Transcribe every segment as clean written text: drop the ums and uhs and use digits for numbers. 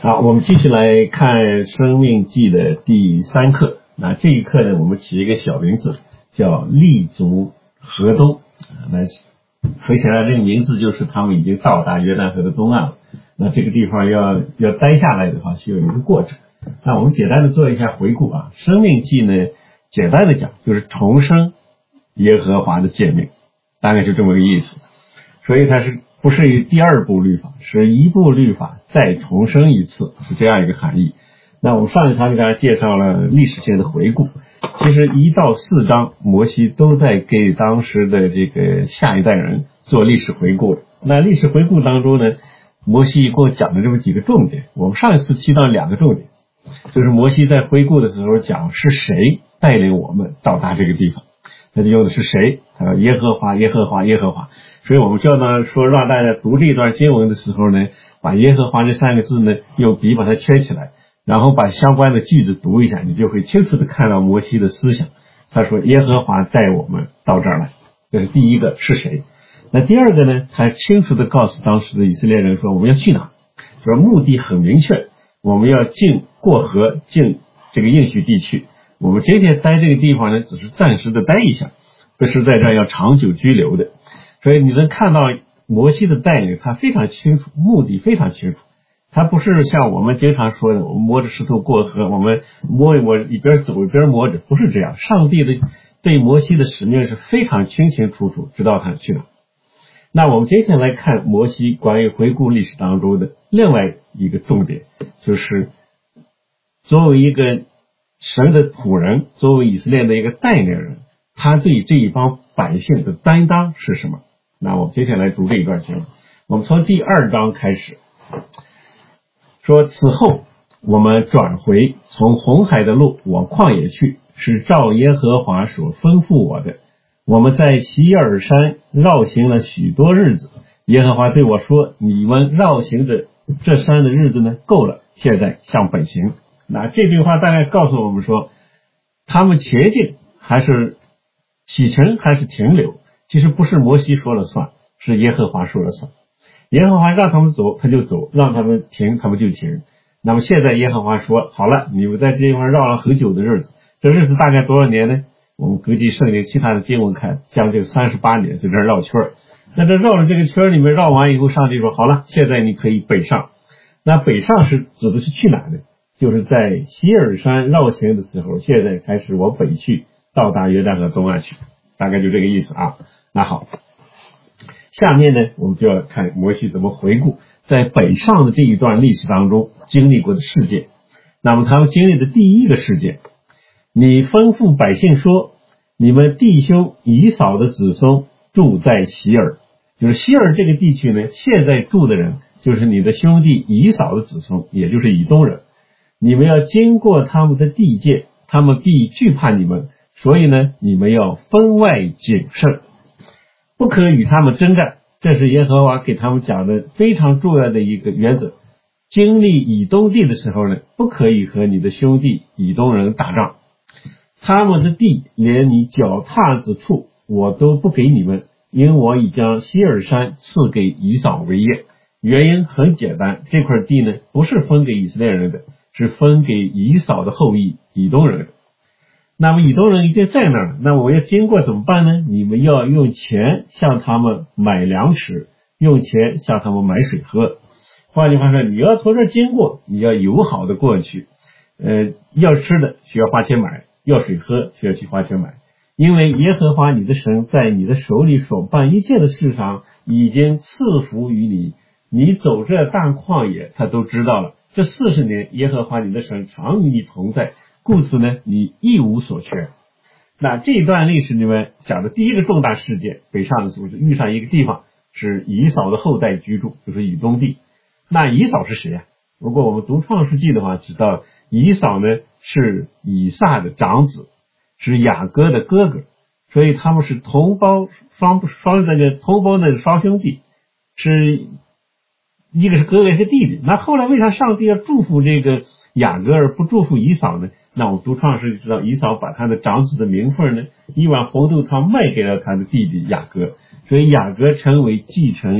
好，我们继续来看《生命记》的第3课。那这一课呢，我们起一个小名字，叫立足河东。那很显然，这个名字就是他们已经到达约旦河的东岸了。那这个地方要待下来的话，需要有一个过程。那我们简单的做一下回顾啊，《生命记》呢，简单的讲就是重生耶和华的诫命，大概就这么个意思。所以它不是第二部律法，是一部律法再重生一次，是这样一个含义。那我们上一堂给大家介绍了历史性的回顾，其实1到4章摩西都在给当时的这个下一代人做历史回顾。那历史回顾当中呢，摩西一共讲了这么几个重点。我们上一次提到2个重点，就是摩西在回顾的时候讲是谁带领我们到达这个地方，他就用的是谁，他说耶和华耶和华耶和华。所以我们教导说让大家读这段经文的时候呢，把耶和华这3个字呢用笔把它圈起来，然后把相关的句子读一下，你就会清楚的看到摩西的思想。他说耶和华带我们到这儿来，这是第一个是谁。那第二个呢，他清楚的告诉当时的以色列人说我们要去哪，说目的很明确，我们要过河进这个应许地区。我们今天待这个地方呢，只是暂时的待一下，不是在这儿要长久居留的。所以你能看到摩西的带领，他非常清楚，目的非常清楚。他不是像我们经常说的，我们摸着石头过河，我们摸一摸，一边走一边摸着，不是这样。上帝的对摩西的使命是非常清清楚楚，知道他去哪。那我们今天来看摩西关于回顾历史当中的另外一个重点，就是作为一个神的仆人，作为以色列的一个带领人，他对这一帮百姓的担当是什么。那我们接下来读这一段经文，我们从第2章开始说，此后我们转回从红海的路往旷野去，是照耶和华所吩咐我的。我们在希尔山绕行了许多日子，耶和华对我说，你们绕行的这山的日子呢够了，现在向北行。那这句话大概告诉我们说，他们前进还是启程还是停留，其实不是摩西说了算，是耶和华说了算。耶和华让他们走他就走，让他们停他们就停。那么现在耶和华说，好了，你们在这地方绕了很久的日子，这日子大概多少年呢？我们根据圣经其他的经文看，将近38年在这绕圈。那这绕了这个圈里面绕完以后，上帝说好了，现在你可以北上。那北上是指的是去哪呢？就是在希尔山绕行的时候，现在开始往北去，到达约旦河东岸去，大概就这个意思啊。那好，下面呢，我们就要看摩西怎么回顾在北上的这一段历史当中经历过的事件。那么他们经历的第一个事件，你吩咐百姓说，你们弟兄以扫的子孙住在希尔，就是希尔这个地区呢，现在住的人就是你的兄弟以扫的子孙，也就是以东人。你们要经过他们的地界，他们必惧怕你们，所以呢，你们要分外谨慎，不可与他们征战。这是耶和华给他们讲的非常重要的一个原则。经历以东地的时候呢，不可以和你的兄弟以东人打仗，他们的地连你脚踏之处我都不给你们，因我已将希尔山赐给以扫为业。原因很简单，这块地呢不是分给以色列人的，是分给以扫的后裔以东人的。那么以东人已经在那儿，那我要经过怎么办呢？你们要用钱向他们买粮食，用钱向他们买水喝。换句话说，你要从这儿经过，你要友好的过去。要吃的需要花钱买，要水喝需要去花钱买。因为耶和华你的神在你的手里所办一切的事上已经赐福于你，你走这大旷野他都知道了。这40年耶和华你的神常与你同在，故此呢，你一无所缺。那这段历史里面讲的第一个重大事件，北上的时候是遇上一个地方，是以扫的后代居住，就是以东地。那以扫是谁呀？如果我们读创世纪的话，知道以扫呢是以撒的长子，是雅各的哥哥，所以他们是同胞双兄弟，是一个是哥哥一个弟弟。那后来为啥上帝要祝福这个雅各而不祝福以扫呢？那我们读创世就知道，以扫把他的长子的名分呢，一碗红豆汤卖给了他的弟弟雅各，所以雅各成为继承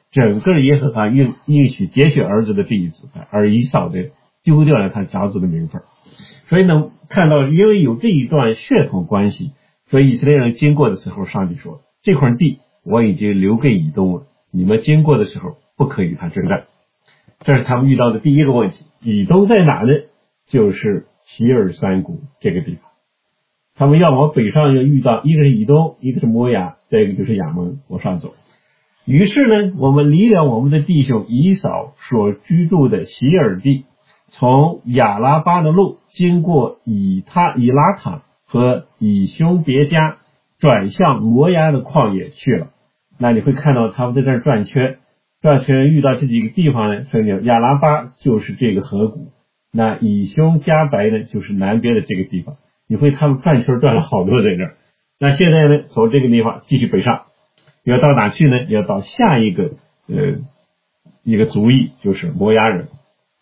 整个耶和华应许接续儿子的第一子派，而以扫的丢掉了他长子的名分。所以呢，看到因为有这一段血统关系，所以以色列人经过的时候，上帝说这块地我已经留给以东了，你们经过的时候不可与他征战。这是他们遇到的第一个问题。以东在哪呢？就是希尔山谷这个地方。他们要往北上，要遇到一个是以东，一个是摩押，再一个就是亚门，往上走。于是呢，我们离了我们的弟兄以扫所居住的希尔地，从亚拉巴的路经过以拉塔和以兄别家，转向摩押的旷野去了。那你会看到他们在这儿转圈遇到这几个地方呢，亚拉巴就是这个河谷，那以兄加白呢就是南边的这个地方。你会他们转圈转了好多在这儿。那现在呢，从这个地方继续北上，要到哪去呢？要到下一个一个族裔，就是摩押人。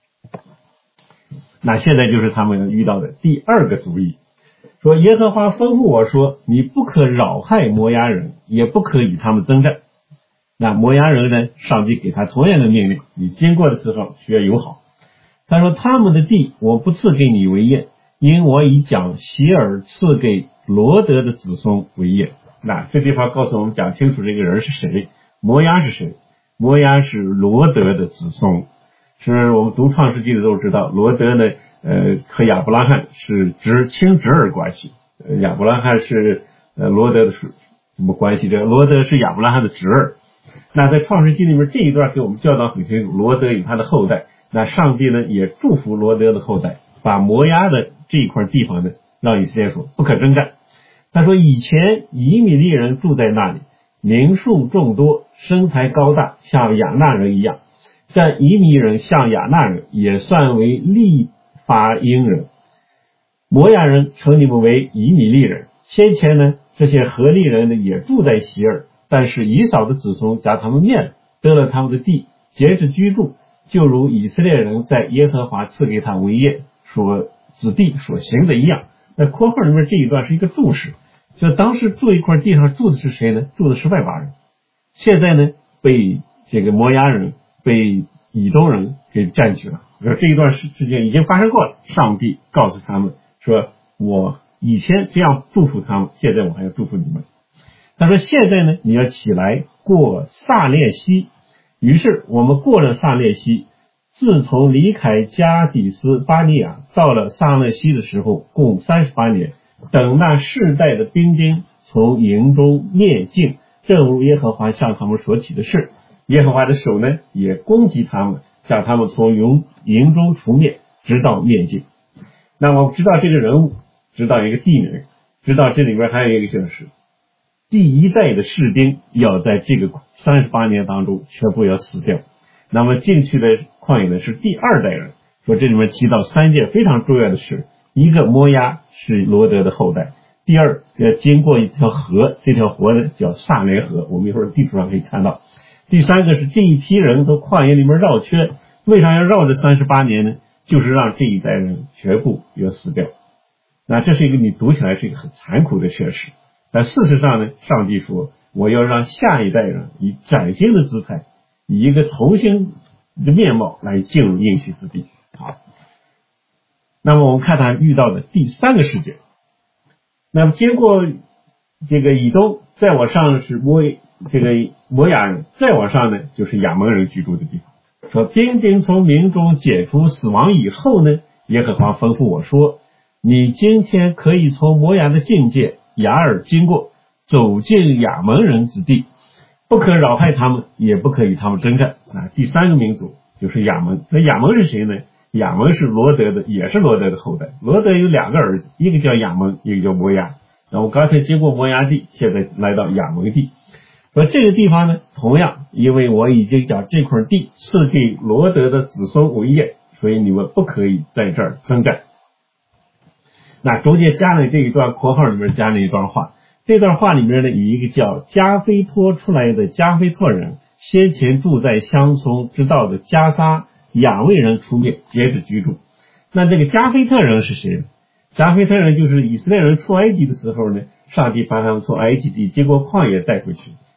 那现在就是他们遇到的第二个族裔，说耶和华吩咐我说，你不可扰害摩押人，也不可与他们征战。那摩押人呢，上帝给他同样的命令，你经过的时候需要友好。他说他们的地我不赐给你为业，因我已将希尔赐给罗德的子孙为业。那这地方告诉我们讲清楚这个人是谁，摩押是谁？摩押是罗德的子孙，是我们读创世纪的都知道，罗德呢和亚伯拉罕是亲侄儿关系，亚伯拉罕是罗德的什么关系？这罗德是亚伯拉罕的侄儿。那在创世纪里面这一段给我们教导很清楚，罗德与他的后代。那上帝呢也祝福罗德的后代，把摩押的这一块地方呢让以色列说不可征战。他说以前以米利人住在那里，民数众多，身材高大，像亚纳人一样。但以米人像亚纳人，也算为利法因人。摩押人称你们为以米利人。先前呢，这些何利人呢也住在希尔，但是以扫的子孙将他们灭了，得了他们的地，节制居住，就如以色列人在耶和华赐给他为业子弟所行的一样。那括号里面这一段是一个注释，就当时住一块地上住的是谁呢？住的是外邦人。现在呢，被这个摩押人、被以东人给占据了。这一段事情已经发生过了，上帝告诉他们说，我以前这样祝福他们，现在我还要祝福你们。他说现在呢，你要起来过撒列西。于是我们过了撒列西，自从离开加底斯巴尼亚到了撒勒西的时候，共38年。等那世代的兵丁从营中灭尽，正如耶和华向他们所起的事，耶和华的手呢也攻击他们，将他们从营中除灭，直到灭尽。那我们知道这个人物，知道一个地名，知道这里边还有一个就是第一代的士兵要在这个38年当中全部要死掉。那么进去的旷野呢是第二代人。说这里面提到3件非常重要的事，一个摩押是罗德的后代，第二要经过一条河，这条河呢叫撒雷河，我们一会儿地图上可以看到。第三个是这一批人从旷野里面绕圈，为啥要绕这38年呢？就是让这一代人全部要死掉。那这是一个你读起来是一个很残酷的现实，但事实上呢，上帝说我要让下一代人以崭新的姿态，以一个重新的面貌来进入应许之地。好，那么我们看他遇到的第三个事件。那么经过这个以东，再往上是摩押人，再往上呢就是亚扪人居住的地方。说兵丁从民中解除死亡以后呢，耶和华吩咐我说，你今天可以从摩押的境界雅尔经过，走进亚扪人之地，不可扰害他们，也不可与他们征战。第三个民族就是亚扪。那亚扪是谁呢？亚扪是罗德的，也是罗德的后代。罗德有2个儿子，一个叫亚扪，一个叫摩押。然后刚才经过摩押地，现在来到亚扪地。说这个地方呢，同样因为我已经将这块地赐给罗德的子孙为业，所以你们不可以在这儿征战。那中间加了这一段括号里面加了一段话，这段话里面呢，有一个叫加菲托出来的加菲托人，先前住在乡村之道的加沙亚卫人出灭，节制居住。那这个加菲特人是谁呢？加菲特人就是以色列人出埃及的时候呢，上帝把他们从埃及地经过旷野带回去，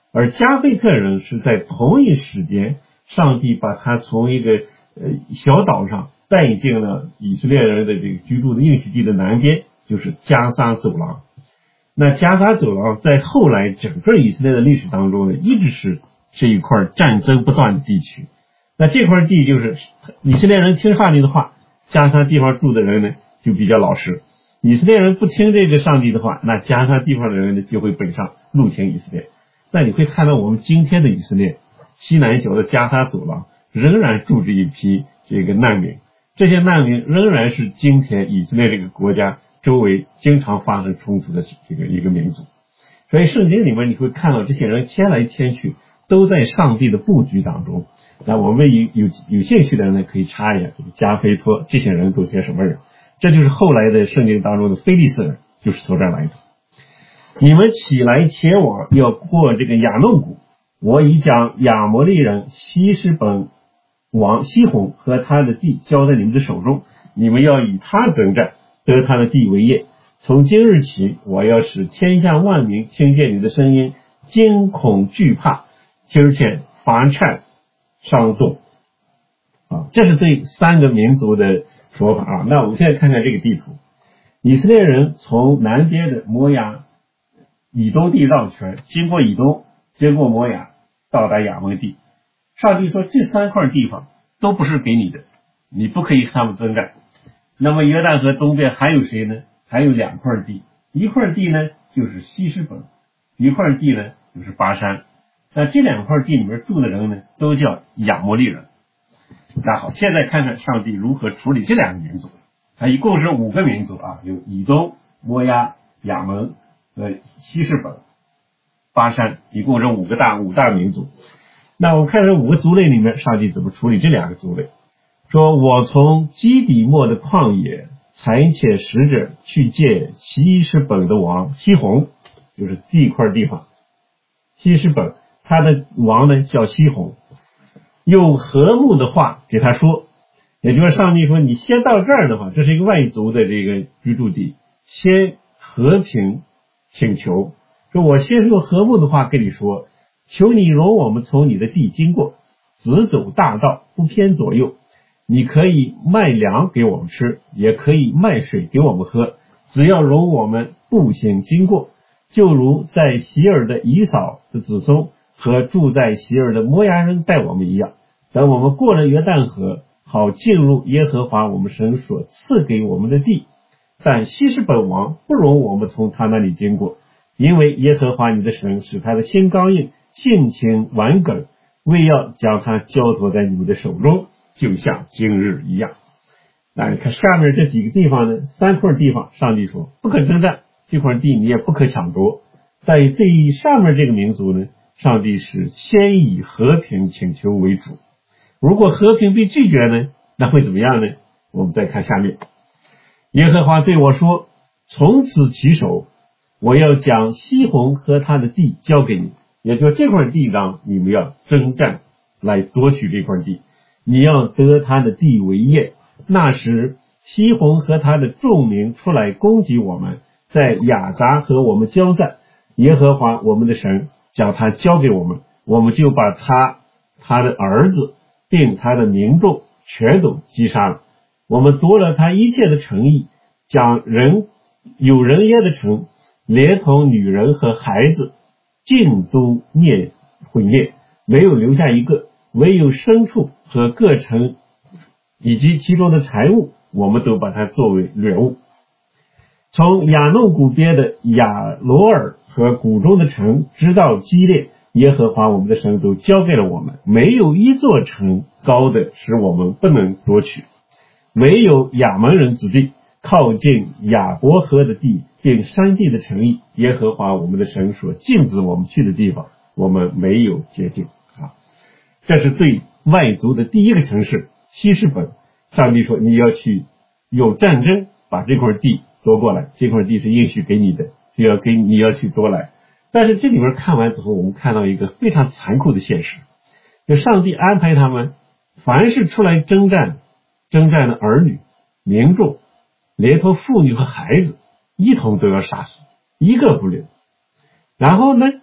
而加菲特人是在同一时间，上帝把他从一个小岛上带进了以色列人的这个居住的应许地的南边，就是加沙走廊。那加沙走廊在后来整个以色列的历史当中呢，一直是这一块战争不断的地区。那这块地就是以色列人听上帝的话，加沙地方住的人呢就比较老实；以色列人不听这个上帝的话，那加沙地方的人呢就会北上入侵以色列。那你会看到我们今天的以色列西南角的加沙走廊仍然住着一批这个难民，这些难民仍然是今天以色列这个国家周围经常发生冲突的一个民族。所以圣经里面你会看到这些人迁来迁去都在上帝的布局当中。那我们有兴趣的人呢，可以查一下这个加菲托这些人都些什么人，这就是后来的圣经当中的非利士人，就是从这儿来的。你们起来前往，要过这个亚弄谷，我已将亚摩利人希实本王西宏和他的地交在你们的手中，你们要以他征战，得他的地为业。从今日起，我要使天下万民听见你的声音，惊恐惧怕，而且烦颤伤动。这是对三个民族的说法啊。那我们现在看看这个地图，以色列人从南边的摩押以东地绕圈，经过以东，经过摩押，到达亚摩地。上帝说这三块地方都不是给你的，你不可以和他们征战。那么约旦河东边还有谁呢？还有两块地，一块地呢就是希实本，一块地呢就是巴珊。那这两块地里面住的人呢都叫亚摩利人。那好，现在看看上帝如何处理这两个民族。一共是5个民族啊，有以东、摩押、亚门、希实本、巴珊，一共是五大民族。那我们看这5个族类里面，上帝怎么处理这2个族类？说我从基底末的旷野差遣使者去见希实本的王西宏，就是这一块地方。希实本他的王呢叫西宏，用和睦的话给他说，也就是上帝说你先到这儿的话，这是一个外族的这个居住地，先和平请求，说我先用和睦的话跟你说，求你容我们从你的地经过，直走大道，不偏左右。你可以卖粮给我们吃，也可以卖水给我们喝，只要容我们步行经过，就如在席尔的以扫的子孙和住在席尔的摩押人待我们一样。等我们过了约旦河，好进入耶和华我们神所赐给我们的地。但希实本王不容我们从他那里经过，因为耶和华你的神使他的心刚硬，性情顽梗，为要将他交托在你们的手中，就像今日一样。那你看下面这几个地方呢，3块地方上帝说不可征战，这块地你也不可抢夺。但对上面这个民族呢，上帝是先以和平请求为主，如果和平被拒绝呢，那会怎么样呢？我们再看下面，耶和华对我说，从此起手，我要将西宏和他的地交给你，也就是这块地上你们要征战来夺取这块地，你要得他的地为业。那时西宏和他的众民出来攻击我们，在雅杂和我们交战，耶和华我们的神将他交给我们，我们就把他的儿子并他的民众全都击杀了。我们夺了他一切的城邑，将有人烟的城连同女人和孩子尽都毁灭，没有留下一个，唯有牲畜和各城以及其中的财物，我们都把它作为掠物。从亚弄谷边的亚罗尔和谷中的城直到基列，耶和华我们的神都交给了我们，没有一座城高的使我们不能夺取。没有亚门人之地，靠近亚伯河的地并山地的城邑，耶和华我们的神所禁止我们去的地方，我们没有接近。这是对外族的第一个城市希实本，上帝说你要去有战争把这块地夺过来，这块地是应许给你的，你要去夺来。但是这里面看完之后，我们看到一个非常残酷的现实，就上帝安排他们凡是出来征战的儿女民众，连同妇女和孩子一同都要杀死，一个不留。然后呢，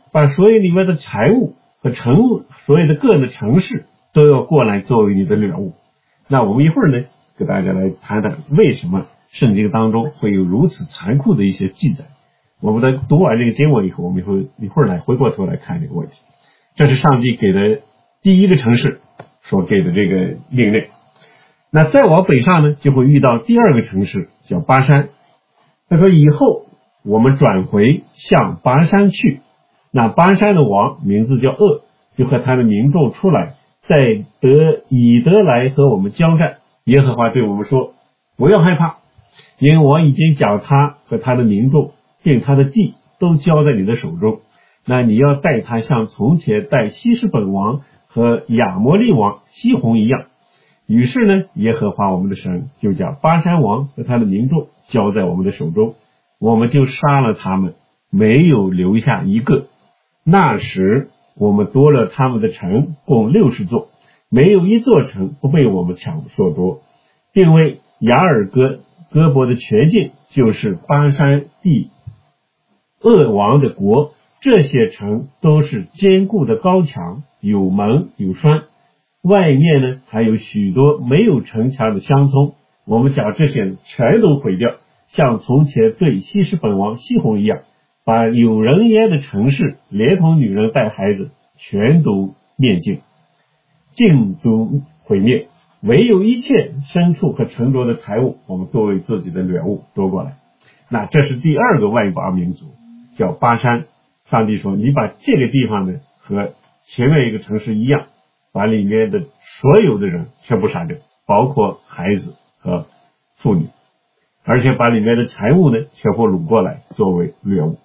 把所有里面的财物和所有的个人的城市都要过来作为你的掠物。那我们一会儿呢，给大家来谈谈为什么圣经当中会有如此残酷的一些记载。我们在读完这个经文以后，我们一会儿来回过头来看这个问题。这是上帝给的第一个城市所给的这个命令。那再往北上呢，就会遇到第二个城市，叫巴山。他说以后我们转回向巴山去，那巴山的王名字叫噩，就和他的民众出来，在以德来和我们交战。耶和华对我们说，不要害怕，因为我已经将他和他的民众并他的地都交在你的手中。那你要带他像从前带希实本王和亚摩利王西宏一样。于是呢，耶和华我们的神就将巴山王和他的民众交在我们的手中，我们就杀了他们，没有留下一个。那时我们夺了他们的城共60座，没有一座城不被我们抢所夺，并为雅尔戈伯的全境，就是巴山地噩王的国，这些城都是坚固的高墙，有门有栓，外面呢还有许多没有城墙的乡村。我们将这些全都毁掉，像从前对希实本王西宏一样，把有人烟的城市连同女人带孩子全都灭尽，尽都毁灭，唯有一切牲畜和沉着的财物，我们作为自己的掠物夺过来。那这是第二个外邦民族，叫巴山。上帝说，你把这个地方呢和前面一个城市一样，把里面的所有的人全部杀掉，包括孩子和妇女，而且把里面的财物呢全部掳过来作为掠物。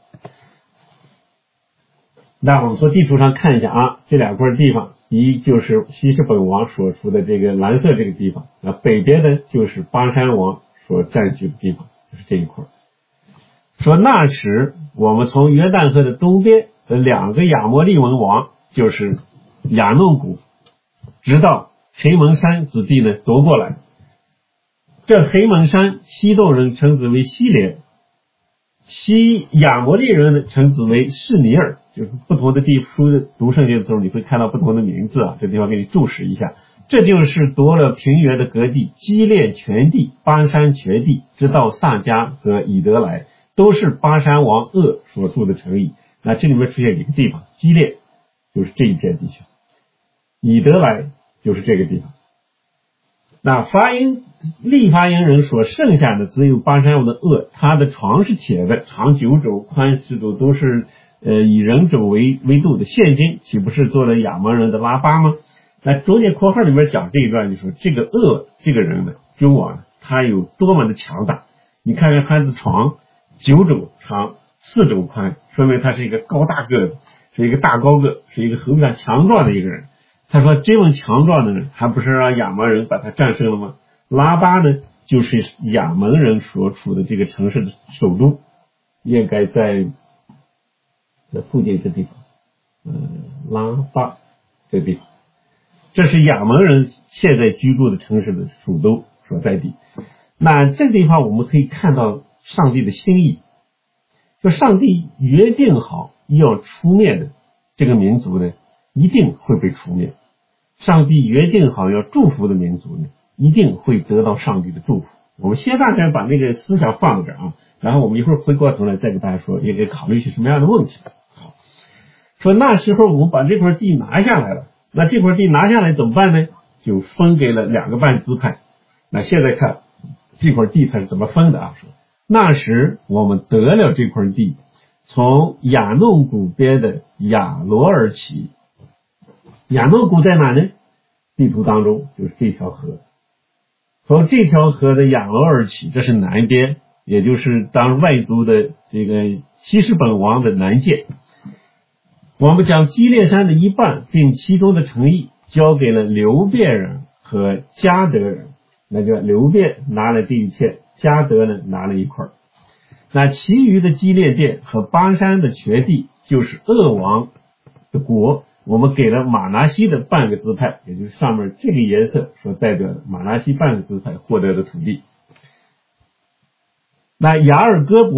那我们从地图上看一下啊，这两块地方，一就是希实本王所处的这个蓝色这个地方，那北边呢就是巴山王所占据的地方，就是这一块。说那时我们从约旦河的东边的2个亚摩利文王，就是亚弄谷，直到黑蒙山之地呢夺过来。这黑蒙山西东人称之为西连，西亚摩利人呢称之为示尼尔，就是不同的地书读圣经的时候，你会看到不同的名字啊，这地方给你注释一下。这就是夺了平原的各地，基列全地，巴山全地，直到萨迦和以德来，都是巴山王噩所住的城邑。那这里面出现几个地方，基列就是这一片地区，以德来就是这个地方。那立法音人所剩下的只有巴山王的噩，他的床是铁的，长9肘，宽10肘，都是以人肘为度的。现今岂不是做了亚捫人的拉巴吗？那中间括号里面讲这一段，就说这个噩这个人呢，君王呢，他有多么的强大。你看看他的床9肘长4肘宽，说明他是一个高大个子，是一个大高个，是一个非常强壮的一个人。他说这么强壮的人，还不是让亚捫人把他战胜了吗？拉巴呢，就是亚捫人所处的这个城市的首都，应该在附近这地方，拉巴这个地方，这是亚捫人现在居住的城市的首都所在地。那这个地方我们可以看到上帝的心意，就上帝约定好要除灭的这个民族呢，一定会被除灭。上帝约定好要祝福的民族呢，一定会得到上帝的祝福。我们先大概把那个思想放在这儿啊，然后我们一会儿回过头来再给大家说应该考虑些什么样的问题。好，说那时候我们把这块地拿下来了，那这块地拿下来怎么办呢？就分给了2个半支派。那现在看这块地它是怎么分的啊？说那时我们得了这块地，从亚弄谷边的亚罗尔起。亚弄谷在哪呢？地图当中就是这条河，从这条河的亚罗尔起，这是南边，也就是当外族的这个希实本王的南界。我们将基列山的一半并其中的城邑交给了流便人和迦得人，那就流便拿了这一片，迦得呢拿了一块。那其余的基列甸和巴山的全地，就是噩王的国，我们给了马拿西的半个支派，也就是上面这个颜色所代表的马拿西半个支派获得的土地。那雅尔戈伯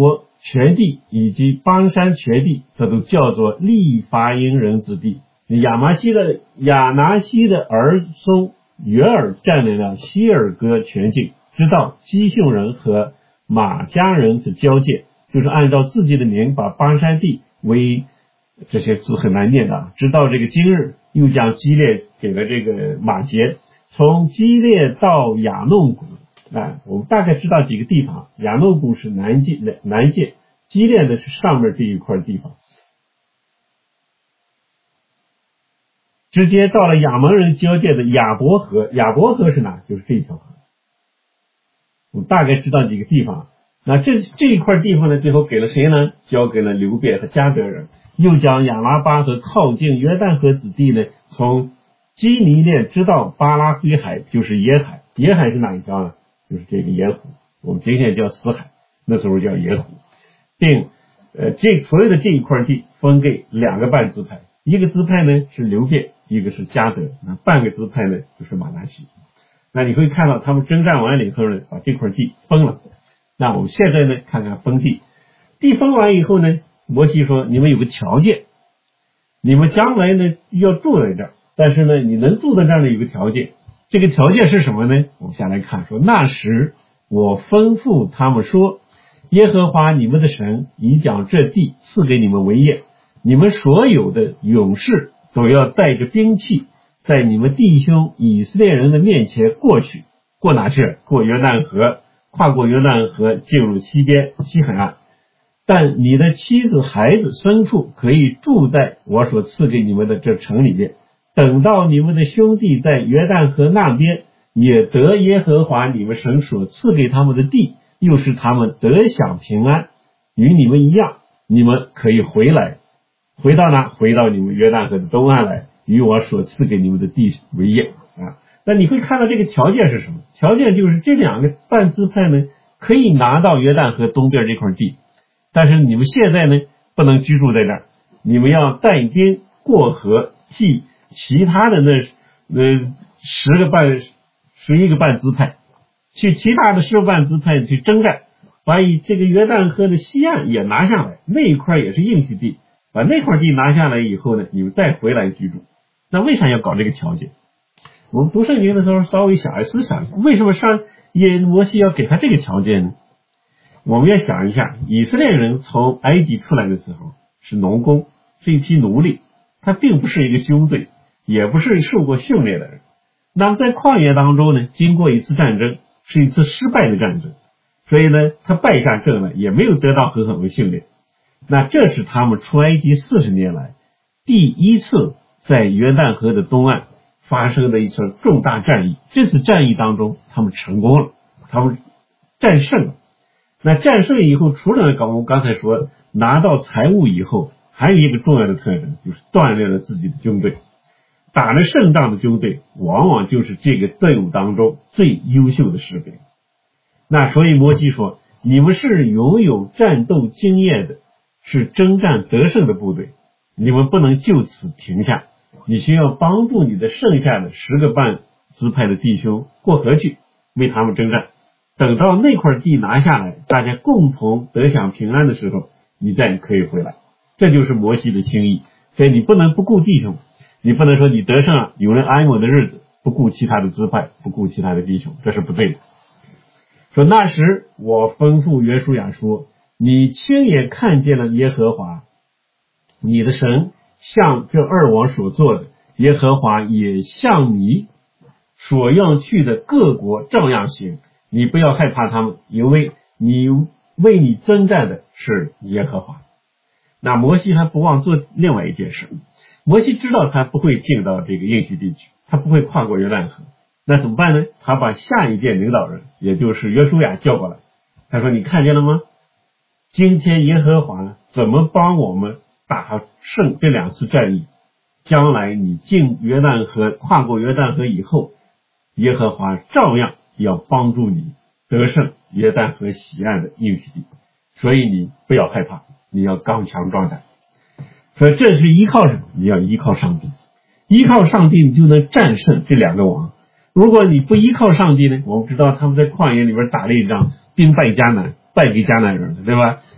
全地以及邦山全地，这都叫做利伐因人之地。亚拿西的儿孙约尔占领了希尔戈全境，直到基训人和马加人的交界，就是按照自己的名把邦山地为，这些字很难念的，直到这个今日，又将基列给了这个马杰，从基列到亚弄谷。我们大概知道几个地方，亚弄谷是南界，基列呢是上面这一块地方，直接到了亚蒙人交界的亚伯河。亚伯河是哪？就是这条河。我们大概知道几个地方。那这一块地方呢，最后给了谁呢？交给了流便和迦得人。又将亚拉巴和靠近约旦河子地呢，从基尼列直到巴拉黑海，就是野海。野海是哪一条呢？就是这个野湖，我们今天叫死海，那时候叫野湖，并所有的这一块地分给2个半支派，一个支派呢是流便，一个是迦得，那半个支派呢就是马拿西。那你会看到他们征战完了以后呢，把这块地分了。那我们现在呢看看分地，地分完以后呢，摩西说你们有个条件，你们将来呢要住在这儿，但是呢你能住在这儿呢有个条件。这个条件是什么呢？我们下来看说，那时我吩咐他们说，耶和华你们的神已将这地赐给你们为业，你们所有的勇士都要带着兵器，在你们弟兄以色列人的面前过去。过哪去？过约旦河，跨过约旦河进入西海岸。但你的妻子、孩子、牲畜可以住在我所赐给你们的这城里面，等到你们的兄弟在约旦河那边也得耶和华你们神所赐给他们的地，又是他们得享平安，与你们一样，你们可以回来，回到哪？回到你们约旦河的东岸来，与我所赐给你们的地为业啊。那你会看到这个条件是什么？条件就是这2个半支派呢，可以拿到约旦河东边这块地，但是你们现在呢不能居住在这儿，你们要带兵过河，替其他的那11个半支派，去其他的10个半支派去征战，把这个约旦河的西岸也拿下来，那一块也是应许地，把那块地拿下来以后呢，你们再回来居住。那为啥要搞这个条件？我们读圣经的时候稍微思想一下，为什么摩西要给他这个条件呢？我们要想一下，以色列人从埃及出来的时候是农工，是一批奴隶，他并不是一个军队，也不是受过训练的人。那么在旷野当中呢，经过一次战争，是一次失败的战争，所以呢他败下阵来，也没有得到很好的训练。那这是他们出埃及40年来第一次在约旦河的东岸发生的一次重大战役。这次战役当中他们成功了，他们战胜了。那战胜以后，除了我们刚才说拿到财物以后，还有一个重要的特征，就是锻炼了自己的军队。打了胜仗的军队往往就是这个队伍当中最优秀的士兵。那所以摩西说，你们是拥有战斗经验的，是征战得胜的部队，你们不能就此停下，你需要帮助你的剩下的10个半支派的弟兄过河去，为他们征战。等到那块地拿下来，大家共同得享平安的时候，你再可以回来。这就是摩西的心意。所以你不能不顾弟兄，你不能说你得胜了，有人安稳的日子，不顾其他的支派，不顾其他的弟兄，这是不对的。说那时我吩咐约书亚说，你亲眼看见了耶和华你的神向这2王所做的，耶和华也向你所要去的各国照样行，你不要害怕他们，因为为你征战的是耶和华。那摩西还不忘做另外一件事，摩西知道他不会进到这个应许地区，他不会跨过约旦河，那怎么办呢？他把下一届领导人，也就是约书亚叫过来，他说你看见了吗？今天耶和华怎么帮我们打胜这2次战役，将来你进约旦河，跨过约旦河以后，耶和华照样要帮助你得胜约旦河西岸的应许地，所以你不要害怕，你要刚强壮胆。所以这是依靠什么？你要依靠上帝，依靠上帝你就能战胜这2个王。如果你不依靠上帝呢，我们知道他们在旷野里边打了一仗，兵败迦南，败给迦南人了，对吧？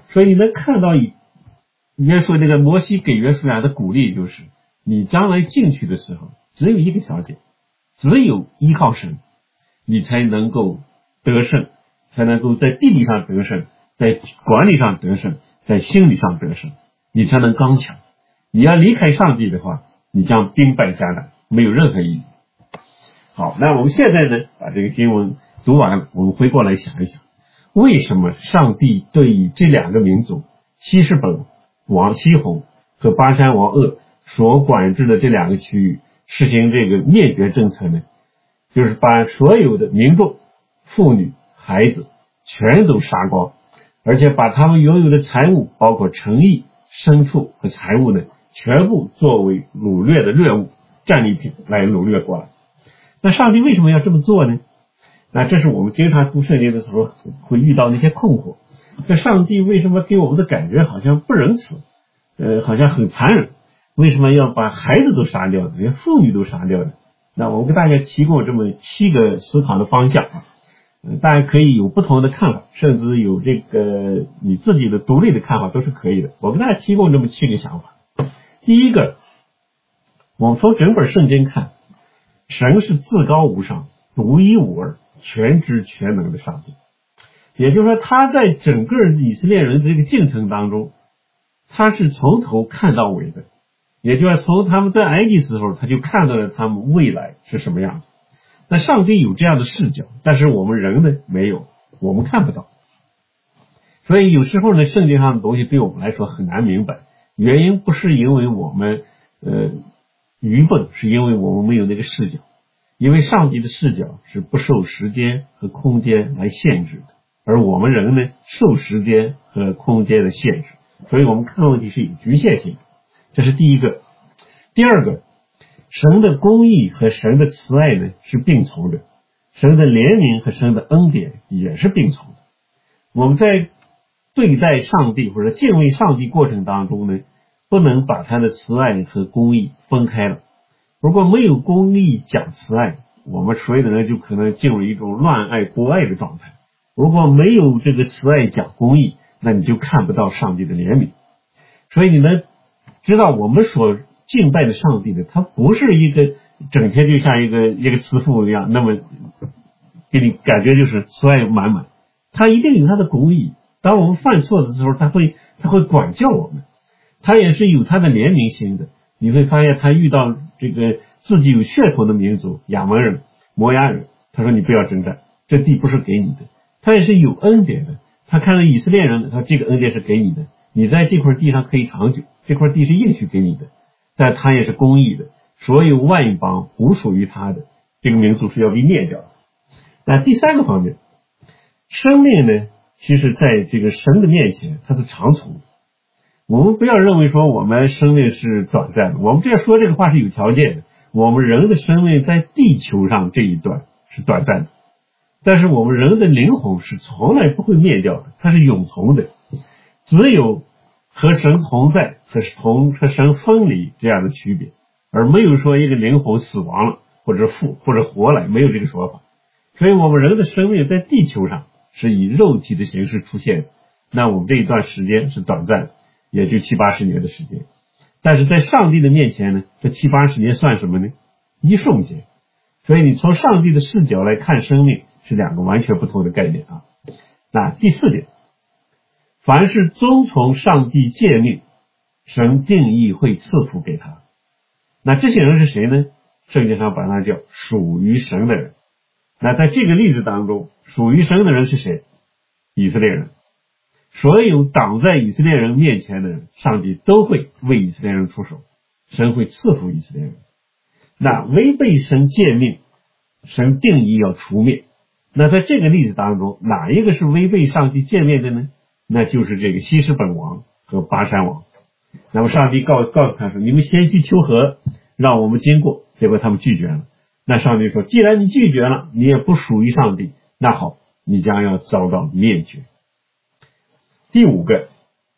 所以你能看到约书这个摩西给约书亚的鼓励就是，你将来进去的时候，只有一个条件，只有依靠神，你才能够得胜，才能够在地理上得胜，在管理上得胜，在心理上得胜，你才能刚强。你要离开上帝的话，你将兵败迦南，没有任何意义。好，那我们现在呢，把这个经文读完了，我们回过来想一想，为什么上帝对于这两个民族希实本王西宏和巴珊王噩所管制的这两个区域实行这个灭绝政策呢？就是把所有的民众、妇女、孩子全都杀光，而且把他们拥有的财物，包括城邑、牲畜和财物呢，全部作为掳掠的掠物、战利品来掳掠过来。那上帝为什么要这么做呢？那这是我们经常读圣经的时候会遇到那些困惑。这上帝为什么给我们的感觉好像不仁慈，好像很残忍？为什么要把孩子都杀掉呢？连妇女都杀掉呢？那我们给大家提供这么7个思考的方向啊，大家可以有不同的看法，甚至有这个你自己的独立的看法都是可以的。我给大家提供这么7个想法。第一个，我们从整本圣经看，神是至高无上、独一无二、全知全能的上帝。也就是说，他在整个以色列人这个进程当中，他是从头看到尾的。也就是从他们在埃及时候，他就看到了他们未来是什么样子。那上帝有这样的视角，但是我们人呢没有，我们看不到。所以有时候呢，圣经上的东西对我们来说很难明白，原因不是因为我们愚笨，是因为我们没有那个视角。因为上帝的视角是不受时间和空间来限制的，而我们人呢受时间和空间的限制，所以我们看问题是有局限性的。这是第一个。第二个，神的公义和神的慈爱呢是并存的，神的怜悯和神的恩典也是并存的。我们在对待上帝或者敬畏上帝过程当中呢，不能把他的慈爱和公义分开了。如果没有公义讲慈爱，我们所有的人就可能进入一种乱爱博爱的状态。如果没有这个慈爱讲公义，那你就看不到上帝的怜悯。所以你们知道，我们所敬拜的上帝呢，他不是一个整天就像一个慈父一样，那么给你感觉就是慈爱满满。他一定有他的公义，当我们犯错的时候，他会管教我们，他也是有他的怜悯心的。你会发现他遇到这个自己有血统的民族亚扪人、摩押人，他说你不要征战，这地不是给你的。他也是有恩典的，他看到以色列人，他这个恩典是给你的，你在这块地上可以长久，这块地是应许给你的。但他也是公义的，所有外邦不属于他的这个民族是要被灭掉的。那第三个方面，生命呢，其实在这个神的面前它是长存的。我们不要认为说我们生命是短暂的，我们这样说这个话是有条件的。我们人的生命在地球上这一段是短暂的，但是我们人的灵魂是从来不会灭掉的，它是永存的。只有和神同在和神分离这样的区别，而没有说一个灵魂死亡了或者活来，没有这个说法。所以我们人的生命在地球上是以肉体的形式出现的，那我们这一段时间是短暂的，也就70-80年的时间。但是在上帝的面前呢，这70-80年算什么呢？一瞬间。所以你从上帝的视角来看生命是两个完全不同的概念啊。那第4点，凡是遵从上帝诫命，神定义会赐福给他。那这些人是谁呢？圣经上把他叫属于神的人。那在这个例子当中，属于神的人是谁？以色列人。所有挡在以色列人面前的人，上帝都会为以色列人出手，神会赐福以色列人。那违背神诫命，神定义要除灭。那在这个例子当中，哪一个是违背上帝诫命的呢？那就是这个希实本王和巴珊王。那么上帝告诉他说，你们先去求和，让我们经过，结果他们拒绝了。那上帝说，既然你拒绝了，你也不属于上帝，那好，你将要遭到灭绝。第5个，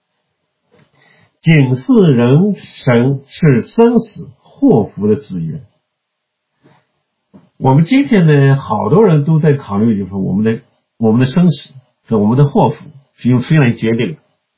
警示人神是生死祸福的资源。我们今天呢，好多人都在考虑，就是我们的生死和我们的祸福是由谁来决定的？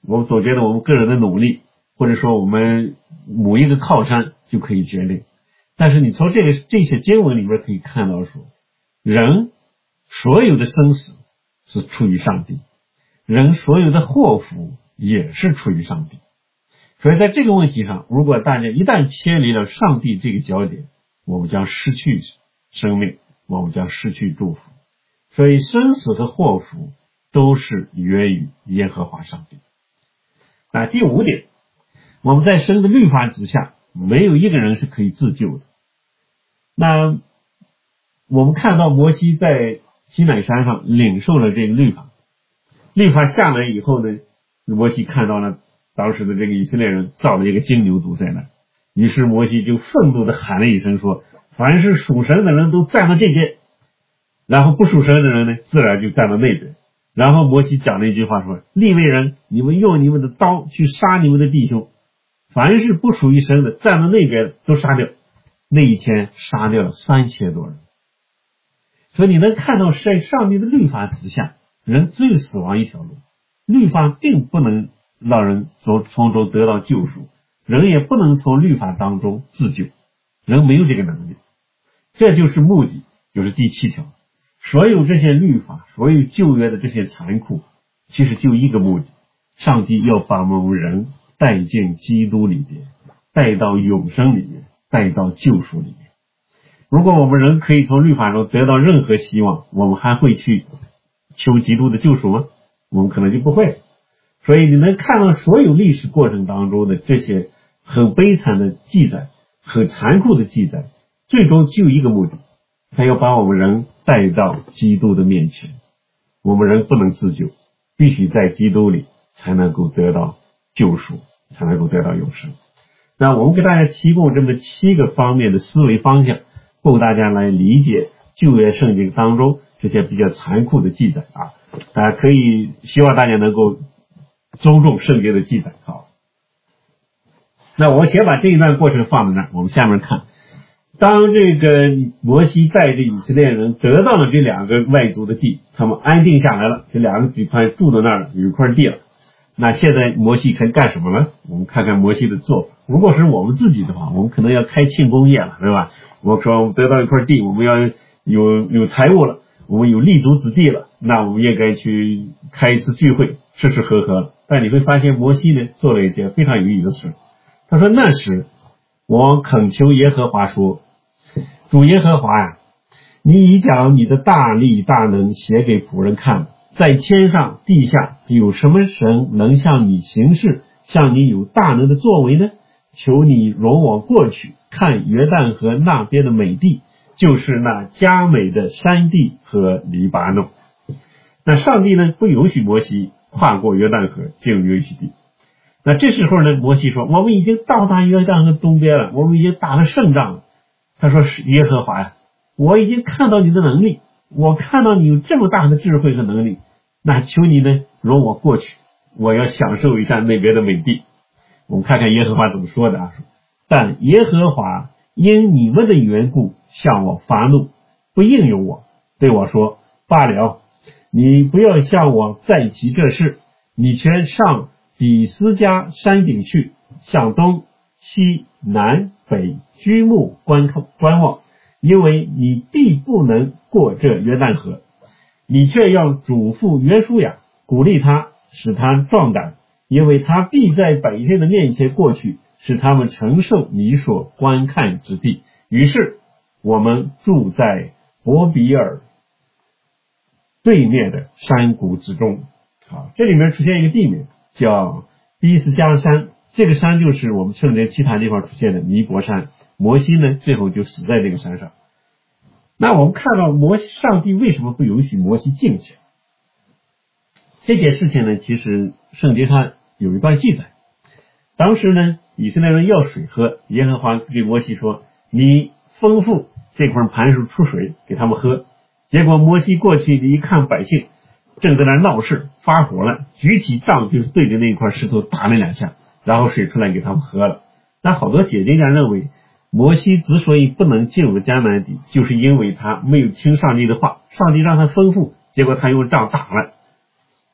我们总觉得我们个人的努力，或者说我们某一个靠山就可以决定。但是你从这些经文里面可以看到说，人所有的生死是出于上帝，人所有的祸福也是出于上帝。所以在这个问题上，如果大家一旦偏离了上帝这个焦点，我们将失去生命，我们将失去祝福。所以生死和祸福都是源于耶和华上帝。第5点，我们在神的律法之下，没有一个人是可以自救的。那我们看到摩西在西乃山上领受了这个律法，律法下来以后呢，摩西看到了当时的这个以色列人造了一个金牛犊在那，于是摩西就愤怒地喊了一声说，凡是属神的人都站到这边，然后不属神的人呢，自然就站到那边。然后摩西讲了一句话说，利未人，你们用你们的刀去杀你们的弟兄，凡是不属于神的站到那边都杀掉。那一天杀掉了3000多人。所以你能看到在上帝的律法之下，人只有死亡一条路，律法并不能让人从中得到救赎，人也不能从律法当中自救，人没有这个能力。这就是目的，就是第7条。所有这些律法，所有旧约的这些残酷，其实就一个目的，上帝要把我们人带进基督里边，带到永生里面，带到救赎里面。如果我们人可以从律法中得到任何希望，我们还会去求基督的救赎吗？我们可能就不会。所以你能看到所有历史过程当中的这些很悲惨的记载，很残酷的记载，最终就一个目的，他要把我们人带到基督的面前。我们人不能自救，必须在基督里才能够得到救赎，才能够得到永生。那我们给大家提供这么7个方面的思维方向，供大家来理解旧约圣经当中这些比较残酷的记载啊。大家可以希望大家能够尊重圣经的记载。好，那我先把这一段过程放在那儿，我们下面看。当这个摩西带着以色列人得到了这2个外族的地，他们安定下来了，这2个几块住在那儿了，有一块地了。那现在摩西可以干什么呢？我们看看摩西的做法。如果是我们自己的话，我们可能要开庆功宴了，对吧？我说我们得到一块地，我们要有财物了，我们有立足之地了，那我们也该去开一次聚会，吃吃喝喝了。但你会发现摩西呢做了一件非常有意义的事。他说，那时我恳求耶和华说，主耶和华呀，你已将你的大力大能写给仆人看了，在天上地下有什么神能向你行事，向你有大能的作为呢？求你容我过去看约旦河那边的美地，就是那佳美的山地和黎巴嫩。那上帝呢不允许摩西跨过约旦河进入应许地。那这时候呢，摩西说，我们已经到达约旦河东边了，我们已经打了胜仗了。他说，耶和华呀，我已经看到你的能力，我看到你有这么大的智慧和能力，那求你呢容我过去，我要享受一下那边的美地。我们看看耶和华怎么说的啊，但耶和华因你们的缘故向我发怒，不应允我，对我说，罢了，你不要向我再提这事，你全上比斯迦山顶去，向东西南北居目观望，因为你必不能过这约旦河。你却要嘱咐约书亚，鼓励他，使他壮胆，因为他必在百姓的面前过去，使他们承受你所观看之地。于是我们住在伯比尔对面的山谷之中。好，这里面出现一个地名叫比斯迦山，这个山就是我们圣经其他地方出现的尼伯山。摩西呢最后就死在这个山上。那我们看到上帝为什么不允许摩西进去？这件事情呢，其实圣经上有一段记载。当时呢，以色列人要水喝，耶和华对摩西说，你吩咐这块磐石出水给他们喝。结果摩西过去一看，百姓正在那闹事发火了，举起杖就是对着那块石头打了2下，然后水出来给他们喝了。那好多解经家认为，摩西之所以不能进入迦南地，就是因为他没有听上帝的话，上帝让他吩咐，结果他用杖打了。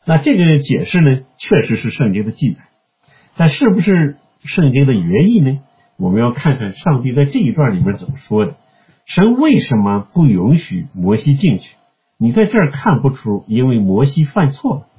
那这个解释呢，确实是圣经的记载，但是不是圣经的原意呢？我们要看看上帝在这一段里面怎么说的。神为什么不允许摩西进去？你在这儿看不出，因为摩西犯错了。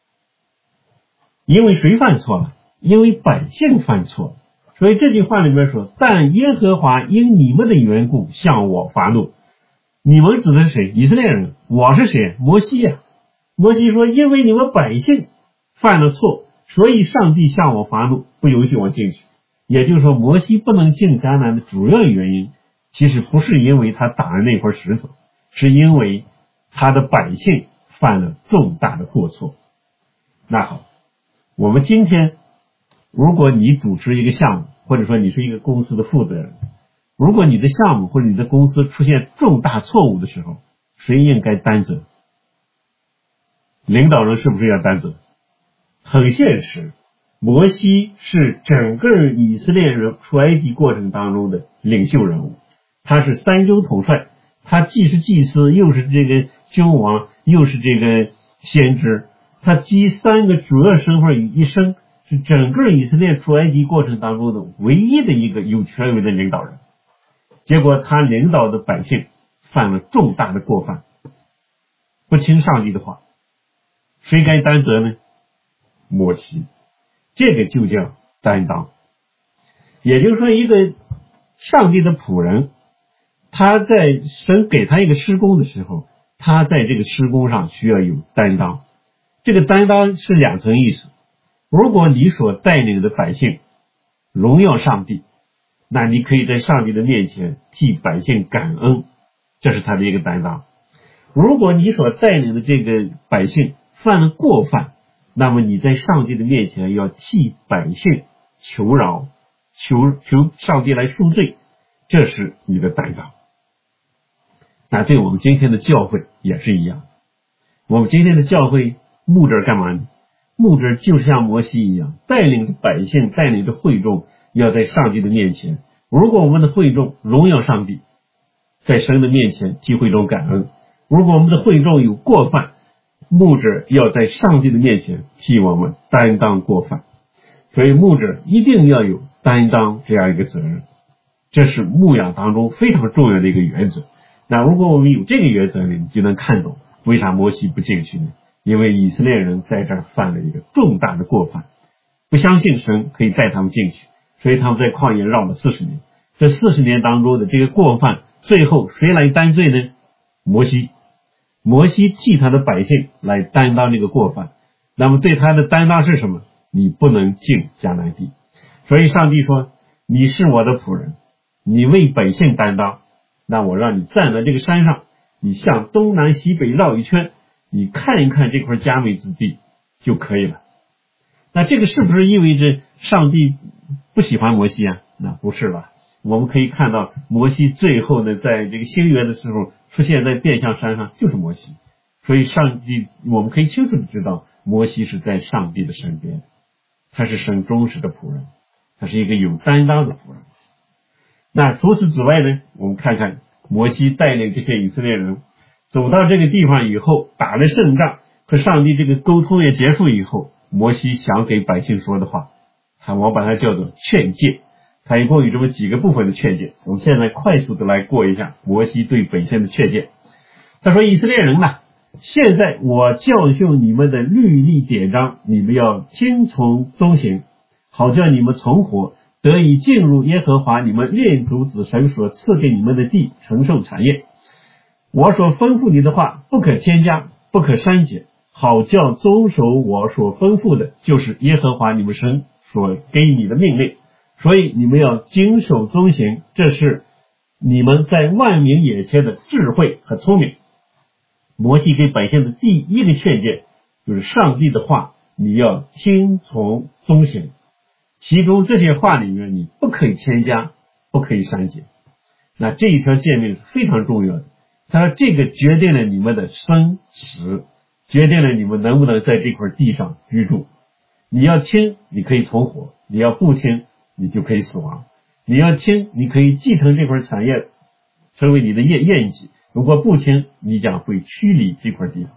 因为谁犯错了？因为百姓犯错了。所以这句话里面说，但耶和华因你们的缘故向我发怒。你们指的是谁？以色列人。我是谁？摩西呀。摩西说，因为你们百姓犯了错，所以上帝向我发怒，不允许我进去。也就是说，摩西不能进迦南的主要原因，其实不是因为他打了那块石头，是因为他的百姓犯了重大的过错。那好，我们今天如果你主持一个项目，或者说你是一个公司的负责人，如果你的项目或者你的公司出现重大错误的时候，谁应该担责？领导人是不是要担责？很现实，摩西是整个以色列人出埃及过程当中的领袖人物，他是三军统帅，他既是祭司，又是这个君王，又是这个先知，他集三个主要身份于一身，是整个以色列出埃及过程当中的唯一的一个有权威的领导人。结果他领导的百姓犯了重大的过犯，不听上帝的话，谁该担责呢？摩西。这个就叫担当。也就是说，一个上帝的仆人，他在神给他一个施工的时候，他在这个施工上需要有担当。这个担当是两层意思。如果你所带领的百姓荣耀上帝，那你可以在上帝的面前替百姓感恩，这是他的一个担当。如果你所带领的这个百姓犯了过犯，那么你在上帝的面前要替百姓求饶，求上帝来赎罪，这是你的担当。那对我们今天的教会也是一样。我们今天的教会牧者干嘛呢？牧者就像摩西一样，带领着百姓，带领着会众，要在上帝的面前。如果我们的会众荣耀上帝，在神的面前替会众感恩；如果我们的会众有过犯，牧者要在上帝的面前替我们担当过犯。所以牧者一定要有担当这样一个责任，这是牧养当中非常重要的一个原则。那如果我们有这个原则呢，你就能看懂为啥摩西不进去呢？因为以色列人在这儿犯了一个重大的过犯，不相信神可以带他们进去，所以他们在旷野绕了40年。这40年当中的这个过犯，最后谁来担罪呢？摩西。摩西替他的百姓来担当这个过犯。那么对他的担当是什么？你不能进迦南地。所以上帝说，你是我的仆人，你为百姓担当，那我让你站在这个山上，你向东南西北绕一圈，你看一看这块佳美之地就可以了。那这个是不是意味着上帝不喜欢摩西啊？那不是吧。我们可以看到摩西最后呢，在这个新约的时候出现在变相山上就是摩西。所以上帝，我们可以清楚的知道摩西是在上帝的身边，他是神忠实的仆人，他是一个有担当的仆人。那除此之外呢，我们看看摩西带领这些以色列人走到这个地方以后，打了胜仗，和上帝这个沟通也结束以后，摩西想给百姓说的话，我把它叫做劝诫。他一共有这么几个部分的劝诫，我们现在快速的来过一下摩西对百姓的劝诫。他说，以色列人呐，现在我教训你们的律例典章，你们要听从遵行，好叫你们存活，得以进入耶和华你们列祖子神所赐给你们的地，承受产业。我所吩咐你的话不可添加，不可删减，好叫遵守我所吩咐的，就是耶和华你们神所给你的命令。所以你们要谨守遵行，这是你们在万民眼前的智慧和聪明。摩西给百姓的第一个劝诫就是上帝的话你要听从遵行，其中这些话里面你不可以添加，不可以删减。那这一条诫命是非常重要的，他说这个决定了你们的生死，决定了你们能不能在这块地上居住。你要听，你可以存活；你要不听，你就可以死亡。你要听，你可以继承这块产业，成为你的业绩；如果不听，你将会驱离这块地方。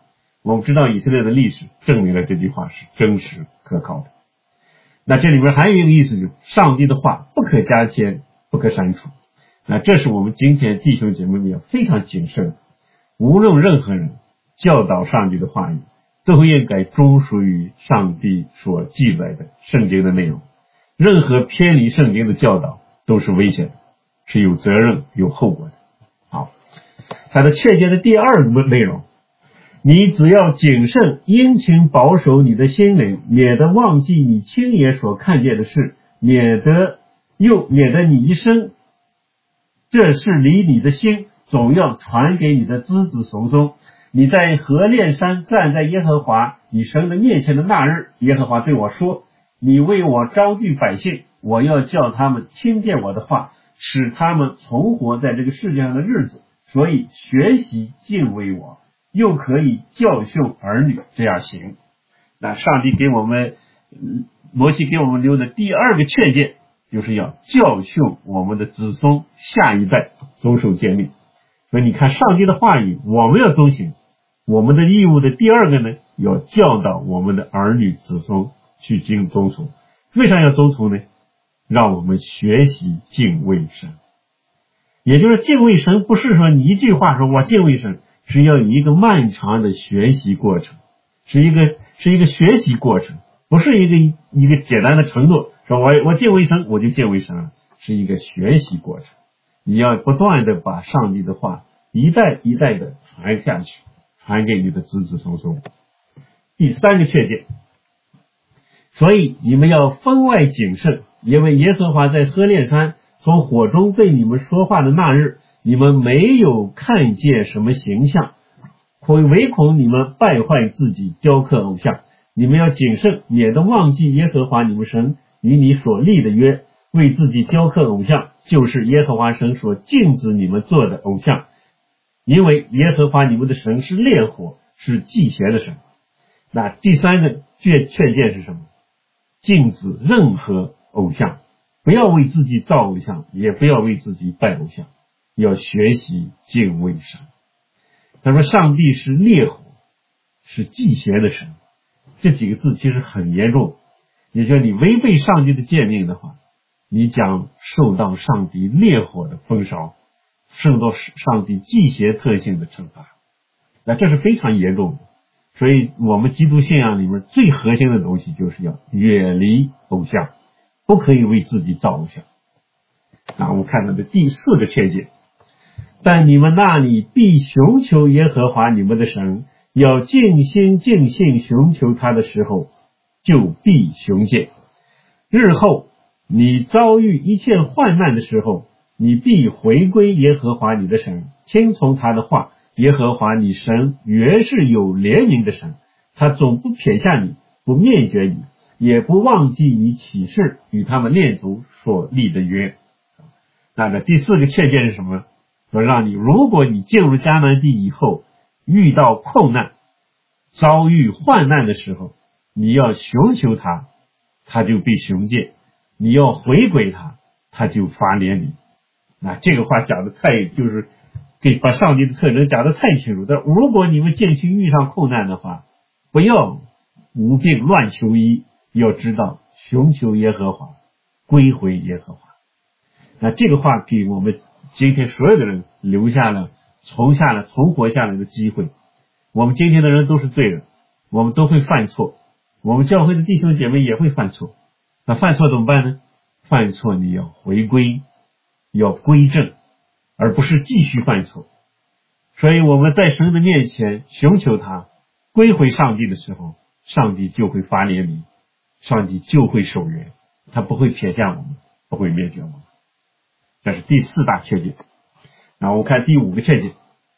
我们知道以色列的历史证明了这句话是真实可靠的。那这里面还有一个意思，就是上帝的话不可加添，不可删除。那这是我们今天弟兄姐妹们要非常谨慎的，无论任何人教导上帝的话语，都应该忠属于上帝所记载的圣经的内容。任何偏离圣经的教导都是危险的，是有责任有后果的。好，他的劝诫的第二个内容，你只要谨慎殷勤保守你的心灵，免得忘记你亲眼所看见的事，免得你一生这事离你的心，总要传给你的子子孙孙。你在何烈山站在耶和华你神的面前的那日，耶和华对我说，你为我招聚百姓，我要叫他们听见我的话，使他们存活在这个世界上的日子，所以学习敬畏我，又可以教训儿女这样行。那上帝给我们摩西给我们留的第二个劝诫，就是要教训我们的子孙下一代遵守诫命。所以你看上帝的话语我们要遵行，我们的义务的第二个呢，要教导我们的儿女子孙去遵从。为啥要遵从呢？让我们学习敬畏神。也就是敬畏神不是说你一句话说我敬畏神，是要有一个漫长的学习过程，是一个学习过程，不是一个简单的承诺，说我敬畏神我就敬畏神了，是一个学习过程。你要不断的把上帝的话一代一代的传下去，传给你的子子孙孙。第三个劝诫，所以你们要分外谨慎，因为耶和华在何烈山从火中对你们说话的那日，你们没有看见什么形象，唯恐你们败坏自己，雕刻偶像。你们要谨慎，免得忘记耶和华你们神与你所立的约，为自己雕刻偶像，就是耶和华神所禁止你们做的偶像。因为耶和华你们的神是烈火，是忌邪的神。那第三个劝诫是什么？禁止任何偶像，不要为自己造偶像，也不要为自己拜偶像，要学习敬畏神。他说上帝是烈火，是忌邪的神，这几个字其实很严重，也就是你违背上帝的诫命的话，你将受到上帝烈火的焚烧，受到上帝忌邪特性的惩罚。那这是非常严重的。所以我们基督信仰里面最核心的东西就是要远离偶像，不可以为自己造偶像。那我们看到的第四个劝诫，但你们那里必寻求耶和华你们的神，要尽心尽性寻求他的时候，就必寻见。日后你遭遇一切患难的时候，你必回归耶和华你的神，听从他的话。耶和华你神原是有怜悯的神，他总不撇下你，不灭绝你，也不忘记你起誓与他们列祖所立的约。那么第四个劝诫是什么？说让你，如果你进入迦南地以后遇到困难，遭遇患难的时候，你要寻求他，他就必寻见；你要回归他，他就发怜悯。那这个话讲的就是给把上帝的特征讲得太清楚。但如果你们进去遇上困难的话，不要无病乱求医，要知道寻求耶和华，归回耶和华。那这个话给我们今天所有的人留下了存活下来的机会。我们今天的人都是罪人，我们都会犯错，我们教会的弟兄姐妹也会犯错。那犯错怎么办呢？犯错你要回归，要归正，而不是继续犯错。所以我们在神的面前寻求他，归回上帝的时候，上帝就会发怜悯，上帝就会守约，他不会撇下我们，不会灭绝我们。这是第四大劝诫。然后我看第五个劝诫，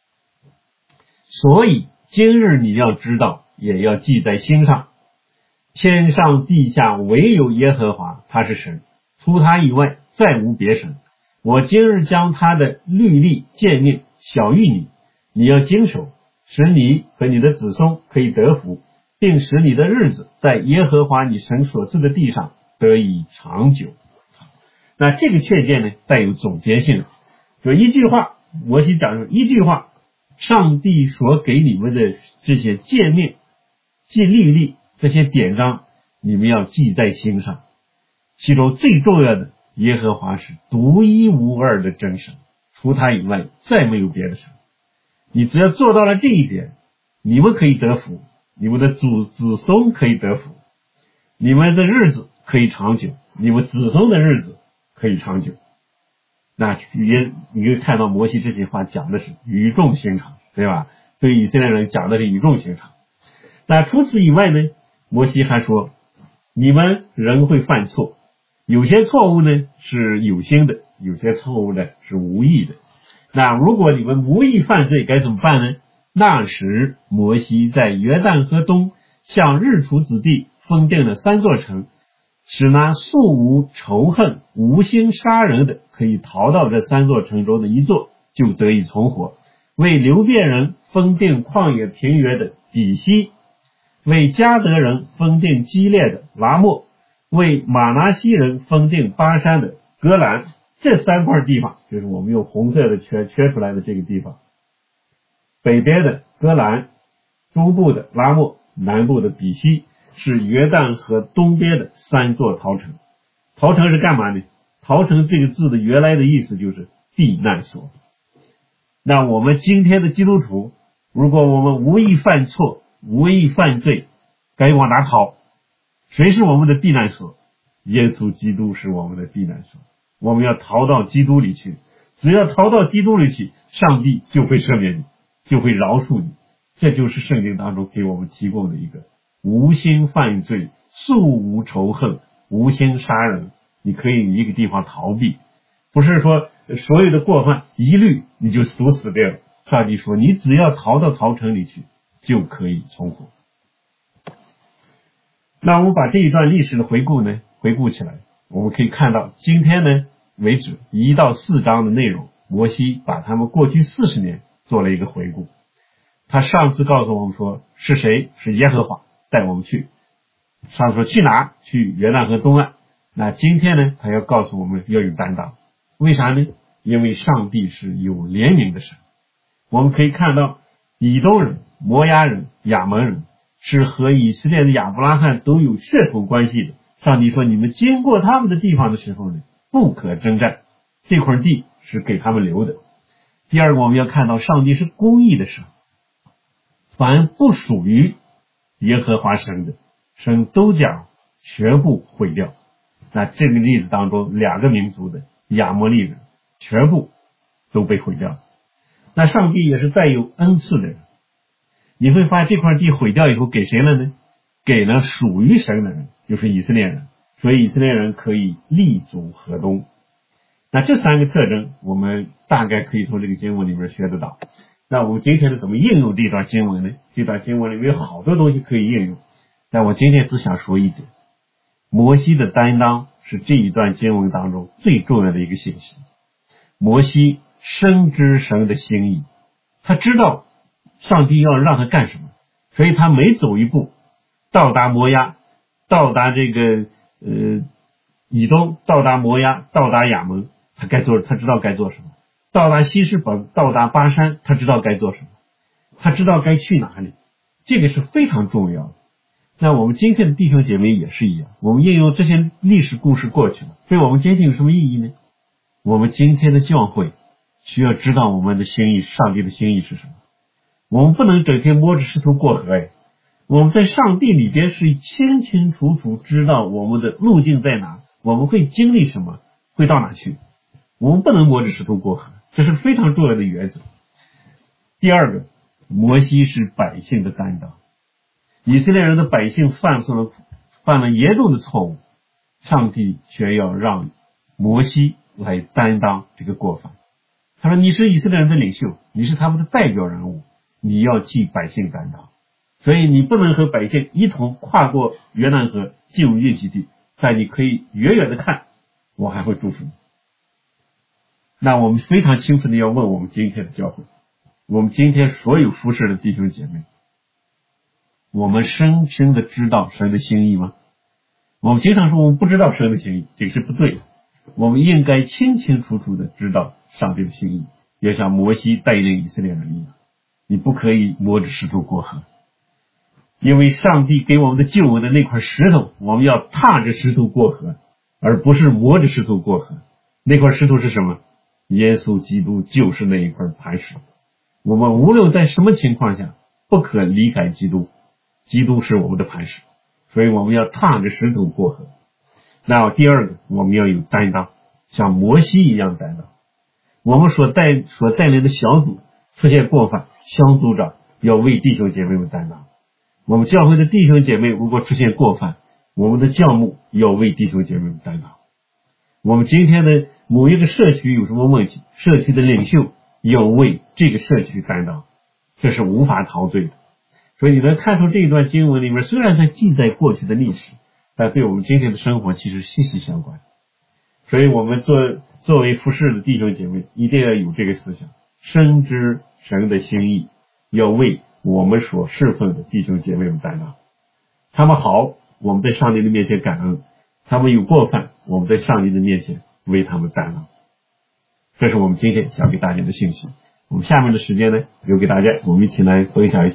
所以今日你要知道，也要记在心上，天上地下唯有耶和华，他是神，除他以外再无别神。我今日将他的律例诫命晓谕你，你要经守，使你和你的子孙可以得福，并使你的日子在耶和华你神所赐的地上得以长久。那这个劝诫呢，带有总结性，就一句话，摩西讲说一句话， 上帝所给你们的这些诫命、律例、这些典章，你们要记在心上。其中最重要的，耶和华是独一无二的真神，除他以外再没有别的神。你只要做到了这一点，你们可以得福，你们的子孙可以得福，你们的日子可以长久，你们子孙的日子可以长久。那你会看到摩西这些话讲的是语重心长，对吧？对以色列人讲的是语重心长。那除此以外呢，摩西还说，你们人会犯错，有些错误呢是有心的，有些错误呢是无意的。那如果你们无意犯罪该怎么办呢？那时摩西在约旦河东向日出子地封定了3座城，使那素无仇恨、无心杀人的可以逃到这3座城中的一座，就得以存活。为流便人封定旷野平原的比西，为迦得人封定基列的拉末，为马拿西人封定巴山的戈兰。这3块地方就是我们用红色的圈出来的这个地方，北边的戈兰，中部的拉末，南部的比西，是约旦河东边的3座逃城。逃城是干嘛呢？逃城这个字的原来的意思就是避难所。那我们今天的基督徒，如果我们无意犯错、无意犯罪，该往哪跑？谁是我们的避难所？耶稣基督是我们的避难所。我们要逃到基督里去，只要逃到基督里去，上帝就会赦免你，就会饶恕你。这就是圣经当中给我们提供的一个无心犯罪、素无仇恨、无心杀人，你可以一个地方逃避，不是说所有的过犯一律你就死掉。上帝说你只要逃到逃城里去就可以存活。那我们把这一段历史的回顾起来，我们可以看到今天呢为止1到4章的内容，摩西把他们过去40年做了一个回顾。他上次告诉我们说是谁？是耶和华带我们去。上次说去哪？去约旦河东岸。那今天呢，他要告诉我们要有担当。为啥呢？因为上帝是有怜悯的神。我们可以看到以东人、摩押人、亚扪人是和以色列的亚伯拉罕都有血统关系的。上帝说你们经过他们的地方的时候呢，不可征战，这块地是给他们留的。第二个，我们要看到上帝是公义的神，凡不属于耶和华神的，神都将全部毁掉。那这个例子当中，2个民族的亚摩利人全部都被毁掉。那上帝也是带有恩赐的人，你会发现这块地毁掉以后给谁了呢？给了属于神的人，就是以色列人。所以以色列人可以立足河东。那这3个特征我们大概可以从这个经文里面学得到。那我们今天是怎么应用这段经文呢？这段经文里面有好多东西可以应用，但我今天只想说一点，摩西的担当是这一段经文当中最重要的一个信息。摩西深知神的心意，他知道上帝要让他干什么，所以他每走一步，到达摩押，到达这个以东，到达摩押，到达亚扪，他知道该做什么。到达西施本，到达巴山，他知道该做什么，他知道该去哪里，这个是非常重要的。那我们今天的弟兄姐妹也是一样，我们应用这些历史故事过去了，对我们今天有什么意义呢？我们今天的教会需要知道我们的心意，上帝的心意是什么。我们不能整天摸着石头过河我们在上帝里边是清清楚楚知道我们的路径在哪，我们会经历什么，会到哪去。我们不能摸着石头过河，这是非常重要的原则。第二个，摩西是百姓的担当。以色列人的百姓犯了严重的错误，上帝却要让摩西来担当这个过犯。他说你是以色列人的领袖，你是他们的代表人物，你要替百姓担当。所以你不能和百姓一同跨过约旦河进入应许地，但你可以远远的看，我还会祝福你。那我们非常清楚的要问我们今天的教会，我们今天所有服侍的弟兄姐妹，我们深深的知道神的心意吗？我们经常说我们不知道神的心意，这个是不对的。我们应该清清楚楚的知道上帝的心意，也像摩西带领以色列人一样。 你不可以摸着石头过河，因为上帝给我们的救恩的那块石头，我们要踏着石头过河，而不是摸着石头过河。那块石头是什么？耶稣基督就是那一块磐石。我们无论在什么情况下不可离开基督，基督是我们的磐石，所以我们要踏着石头过河。那第二个，我们要有担当，像摩西一样担当。我们所带领的小组出现过犯，小组长要为弟兄姐妹们担当。我们教会的弟兄姐妹如果出现过犯，我们的教牧要为弟兄姐妹们担当。我们今天的某一个社区有什么问题，社区的领袖要为这个社区担当，这是无法逃罪的。所以你能看出这一段经文里面，虽然它记载过去的历史，但对我们今天的生活其实息息相关。所以我们作为服侍的弟兄姐妹，一定要有这个思想，深知神的心意，要为我们所侍奉的弟兄姐妹们担当。他们好，我们在上帝的面前感恩；他们有过犯，我们在上帝的面前为他们担当。这是我们今天想给大家的信息。我们下面的时间呢，留给大家，我们一起来分享一下。